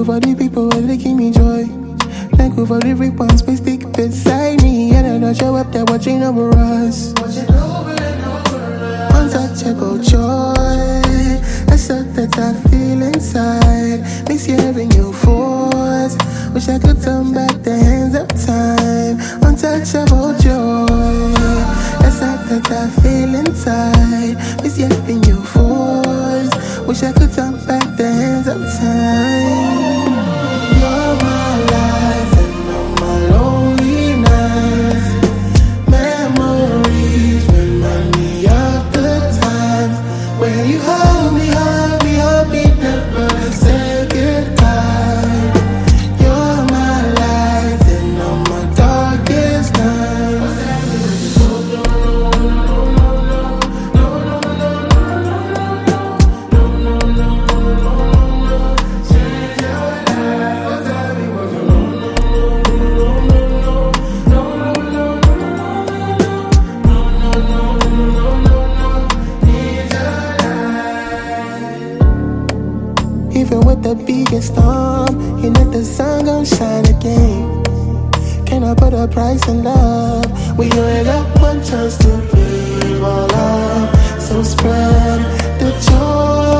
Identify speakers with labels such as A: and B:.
A: you for the people who they give me joy. Thank you for every one space stick beside me. And I don't show up there watching over us. Untouchable joy, that's all that I feel inside. Miss hearing your voice. Wish I could turn back the hands of time. Untouchable joy, that's all that I feel inside. Miss hearing your voice. Wish I could turn back the hands of time. You're my life and all my lonely nights. Memories remind me of the times where you hold me, never say goodbye. You're my light and all my darkest nights. Even with the biggest storm, you know the sun gon' shine again. Can I put a price on love? We only got one chance to live our life. So spread the joy.